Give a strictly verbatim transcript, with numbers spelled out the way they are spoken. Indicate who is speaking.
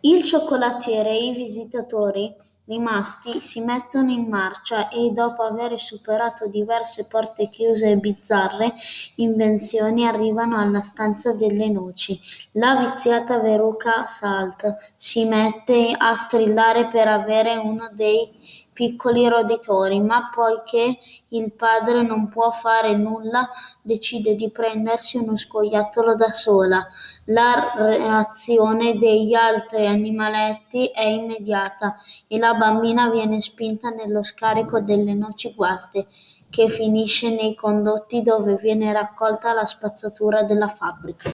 Speaker 1: Il cioccolatiere e i visitatori rimasti si mettono in marcia e, dopo aver superato diverse porte chiuse e bizzarre invenzioni, arrivano alla stanza delle noci. La viziata Veruca Salt si mette a strillare per avere uno dei piccoli roditori, ma poiché il padre non può fare nulla, decide di prendersi uno scoiattolo da sola. La reazione degli altri animaletti è immediata e la bambina viene spinta nello scarico delle noci guaste, che finisce nei condotti dove viene raccolta la spazzatura della fabbrica.